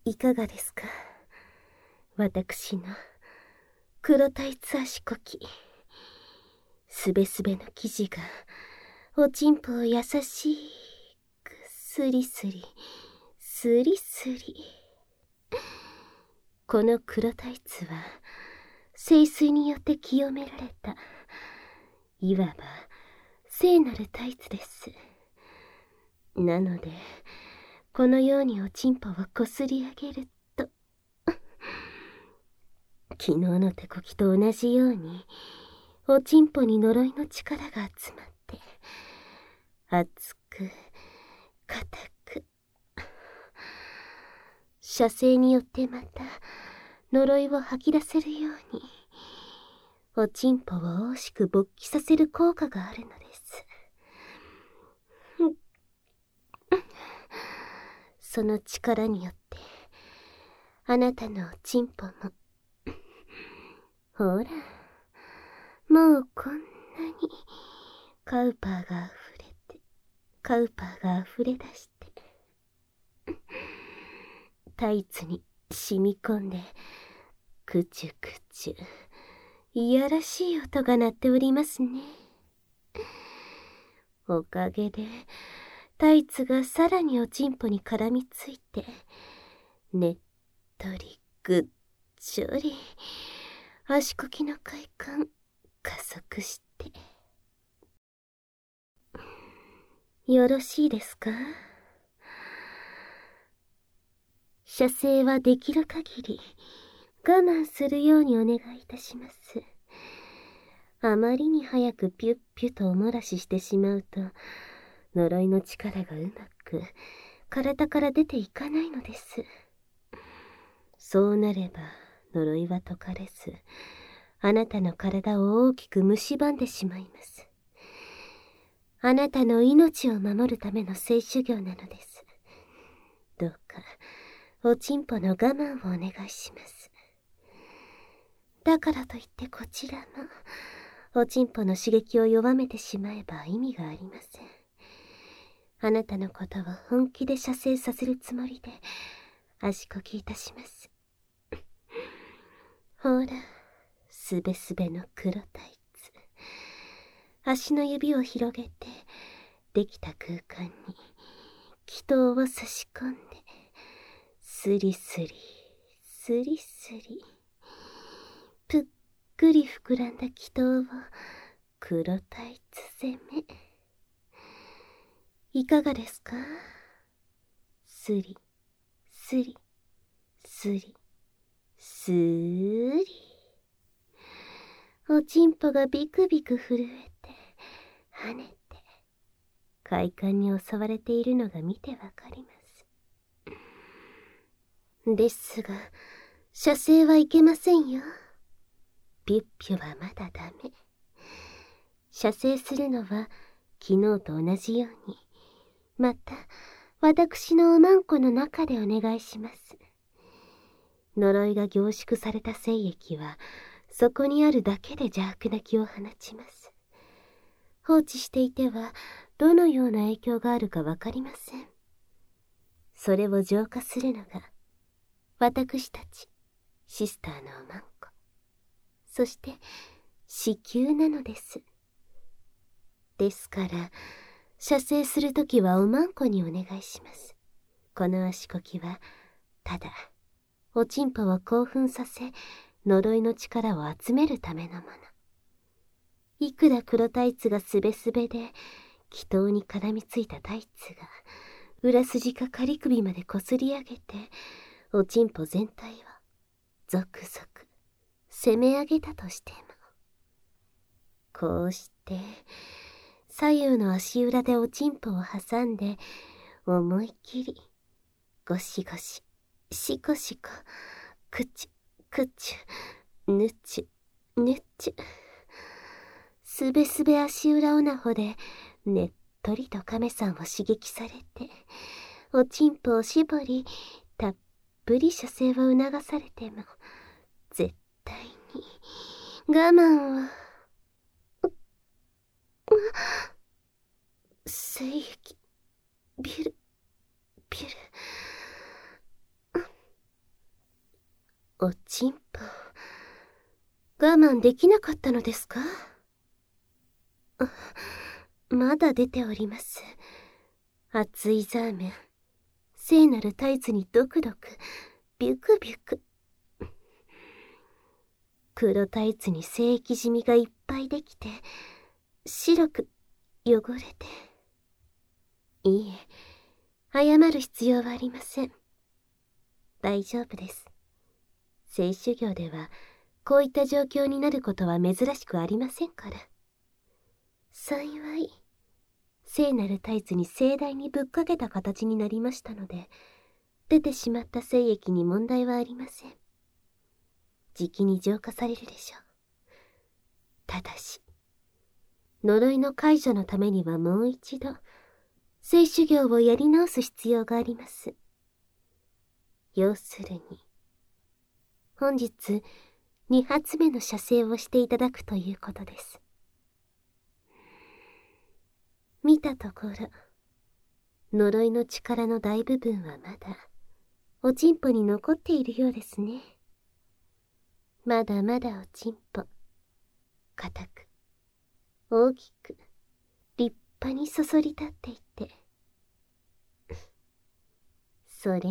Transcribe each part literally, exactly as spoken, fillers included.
いかがですか、私の黒タイツ足こき。すべすべの生地がおちんぽを優しくスリスリスリスリ。この黒タイツは聖水によって清められた、いわば聖なるタイツです。なのでこのようにおちんぽをこすり上げると昨日の手こきと同じようにおちんぽに呪いの力が集まって熱く固く、射精によってまた呪いを吐き出せるようにおちんぽを大しく勃起させる効果があるのです。その力によってあなたのおちんぽもほら、もうこんなにカウパーがあふれてカウパーがあふれ出してタイツに染み込んでクチュクチュいやらしい音が鳴っておりますね。おかげでタイツがさらにおちんぽに絡みついてねっとりぐっちょり足こきの快感加速して。よろしいですか。射精はできる限り我慢するようにお願いいたします。あまりに早くピュッピュとお漏らししてしまうと呪いの力がうまく体から出ていかないのです。そうなれば呪いは解かれずあなたの体を大きく蝕んでしまいます。あなたの命を守るための性修行なのです。どうかおちんぽの我慢をお願いします。だからといってこちらもおちんぽの刺激を弱めてしまえば意味がありません。あなたのことを本気で射精させるつもりで足こきいたします。ほら、すべすべの黒タイツ。足の指を広げてできた空間に気筒を差し込んでスリスリスリスリ、ぷっくり膨らんだ気筒を黒タイツ攻め。いかがですか。スリスリスリスーリ。おちんぽがビクビク震えて跳ねて快感に襲われているのが見てわかります。ですが射精はいけませんよ。ピュッピュはまだダメ。射精するのは昨日と同じようにまた私のおまんこの中でお願いします。呪いが凝縮された精液はそこにあるだけで邪悪な気を放ちます。放置していてはどのような影響があるかわかりません。それを浄化するのが私たちシスターのおまんこ、そして子宮なのです。ですから射精するときはおまんこにお願いします。この足こきはただおちんぽを興奮させ呪いの力を集めるためのもの。いくら黒タイツがすべすべで気筒に絡みついたタイツが裏筋か仮首までこすり上げておちんぽ全体をゾクゾク攻め上げたとしても、こうして左右の足裏でおちんぽを挟んで思い切りゴシゴシシコシコクチュクチュヌチュヌチュ、すべすべ足裏オナホでねっとりと亀さんを刺激されておちんぽを絞りたっぷり射精を促されても絶対に我慢を。精液ビュルビュル。 おちんぽ、我慢できなかったのですか？あ、まだ出ております。熱いザーメン、聖なるタイツにドクドク、ビュクビュク。黒タイツに精液染みがいっぱいできて、白く汚れて。いいえ、謝る必要はありません。大丈夫です。聖修行では、こういった状況になることは珍しくありませんから。幸い、聖なるタイツに盛大にぶっかけた形になりましたので、出てしまった精液に問題はありません。じきに浄化されるでしょう。ただし、呪いの解除のためにはもう一度、聖修行をやり直す必要があります。要するに、本日、二発目の射精をしていただくということです。見たところ、呪いの力の大部分はまだ、おちんぽに残っているようですね。まだまだおちんぽ、固く、大きく、立派にそそり立っていて。それなら、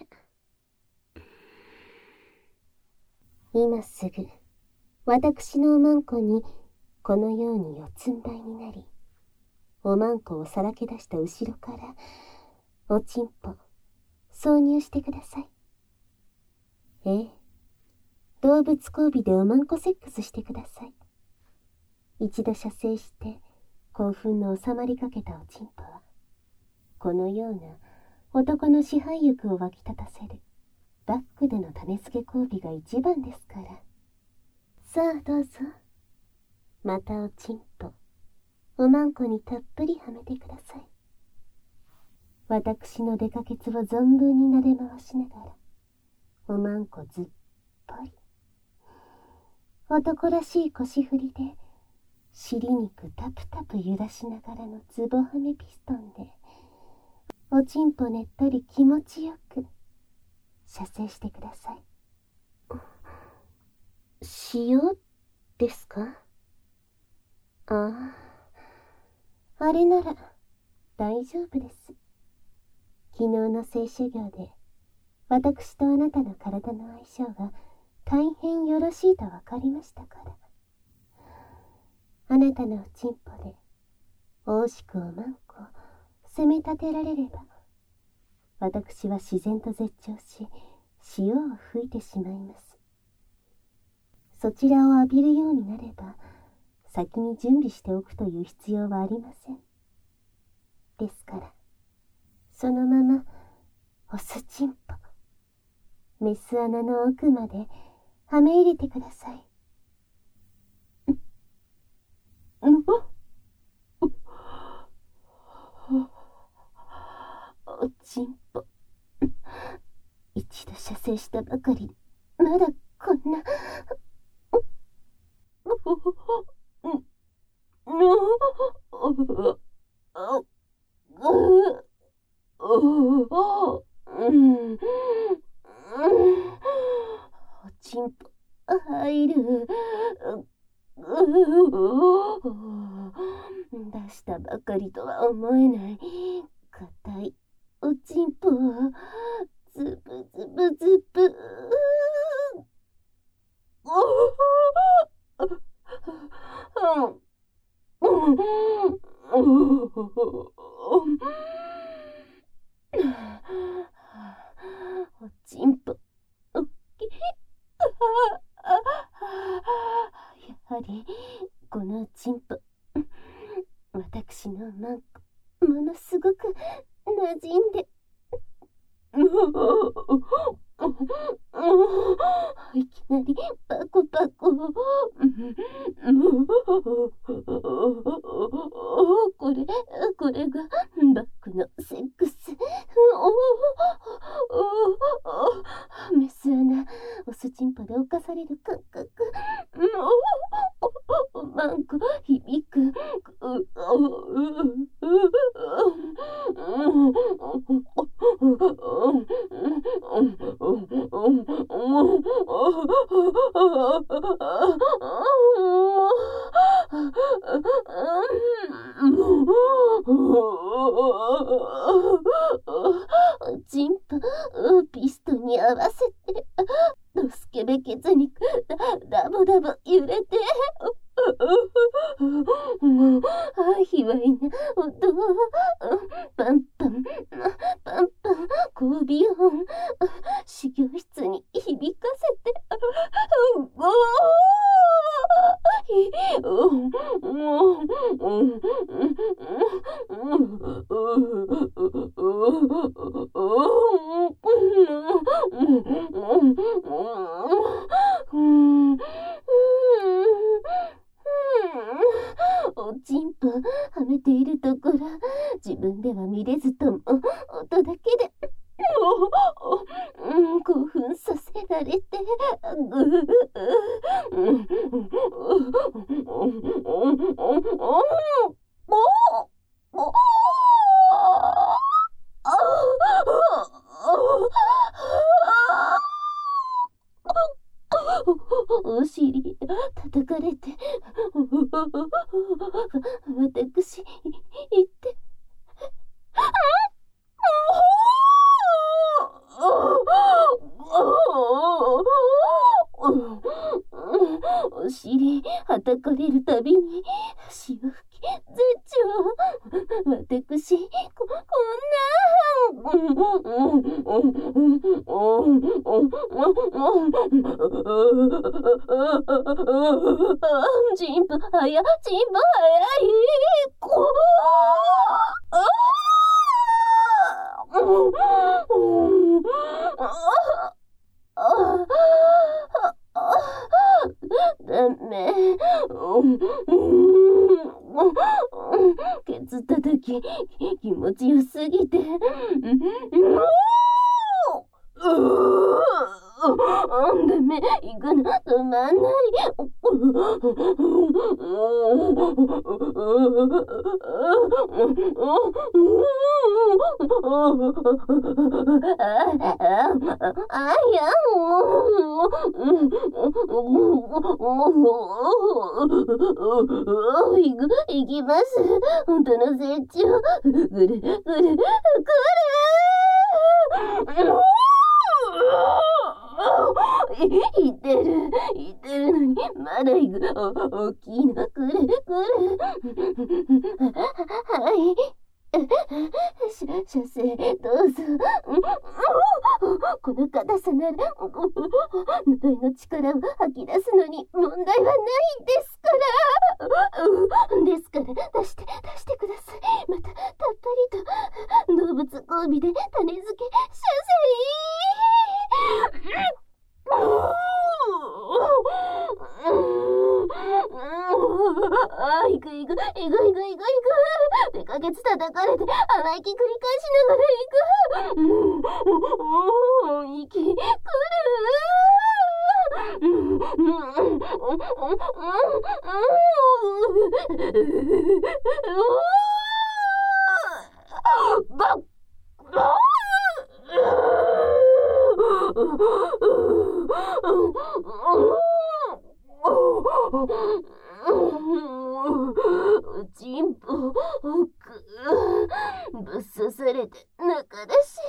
今すぐ、私のおまんこに、このように四つん這いになり、おまんこをさらけ出した後ろから、おちんぽ、挿入してください。ええ、動物交尾でおまんこセックスしてください。一度射精して、興奮の収まりかけたおちんぽは、このような男の支配欲を湧き立たせる、バックでの種付け交尾が一番ですから。さあどうぞ。またおちんぽ、おまんこにたっぷりはめてください。私の出かけつを存分に撫で回しながら、おまんこずっぽり。男らしい腰振りで、尻肉タプタプ揺らしながらのズボはめピストンで、おちんぽねっとり気持ちよく、射精してください。塩ですか？ああ、あれなら大丈夫です。昨日の聖修行で、私とあなたの体の相性が大変よろしいとわかりましたから。あなたのおちんぽで、おしくおまんこ責め立てられれば、私は自然と絶頂し、潮を吹いてしまいます。そちらを浴びるようになれば、先に準備しておくという必要はありません。ですから、そのまま、オスチンポ、メス穴の奥まではめ入れてください。おちんぽ、一度射精したばかり、まだこんな。おちんぽ入る。出したばかりとは思えない硬いおちんぽをズブズブズブ。おちんぽ、おっきい。やはりこのおちんぽ、私のマンコ、ものすごく馴染んで。いきなりパコパコ。これ、これがバックのセックス。メス穴、オスチンポで侵される感覚。マンコ響く。 卑猥な音を、パンパン、パンパン、交尾音、修行室に響かせて、おーおちんぽはめているところ、自分では見れずとも音だけで興奮させられて、お尻叩かれて、私言って、お尻叩かれるたびに潮吹き絶頂。私ここんなチンポ早い、チンポ早い、こダメ。ケツ叩き気持ちよすぎて、ダメ、行くの止まんない。あや行きます。本当の成長。ぐるぐるぐる。言ってる言ってるのにまだ行く。お大きいのくるくる。はい射精どうぞ。この硬さなら呪いの力を吐き出すのに問題はないですからですから出して出してください。またたっぷりと動物交尾で種付け射精。ああ、行く行く行く行く行く行く。でかけつ叩かれて甘い気繰り返しながら行く。息くる。バッおちんぽ奥ぶっ刺されて中だし、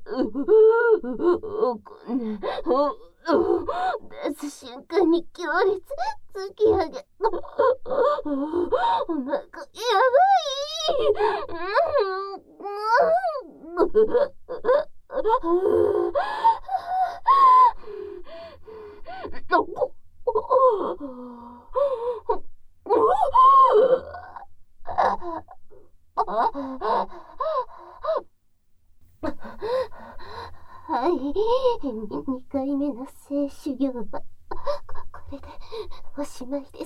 こんな出す瞬間に強烈突き上げ、お腹やばい。はい、にかいめの性修行はこれでおしまいです。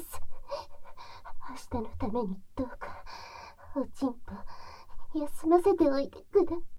明日のためにどうかおちんぽ休ませておいてください。